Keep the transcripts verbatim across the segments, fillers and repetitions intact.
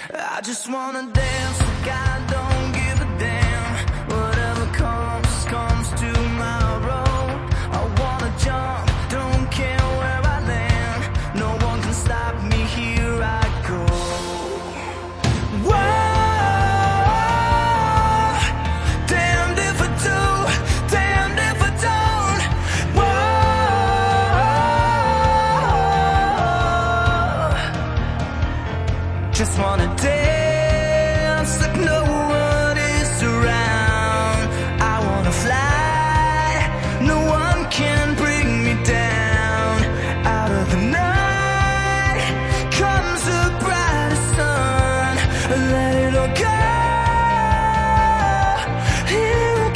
I just wanna dance like I don't give a damn. Whatever comes, comes tomorrow. I wanna jump, don't care where I land. No one can stop me, here I go. Whoa, damned if I do, damned if I don't. Whoa, just wanna dance like no one is around. I wanna fly, no one can bring me down. Out of the night comes the brightest sun. Let it all go, here I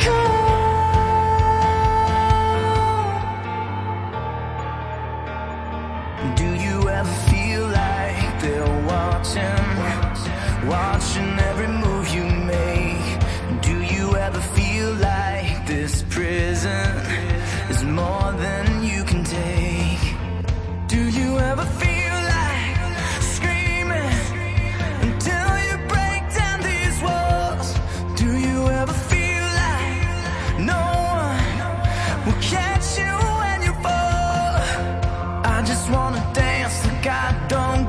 come. Do you ever feel like they're watching, watching every move you make? Do you ever feel like this prison is more than you can take? Do you ever feel like screaming until you break down these walls? Do you ever feel like no one will catch you when you fall? I just wanna dance like I don't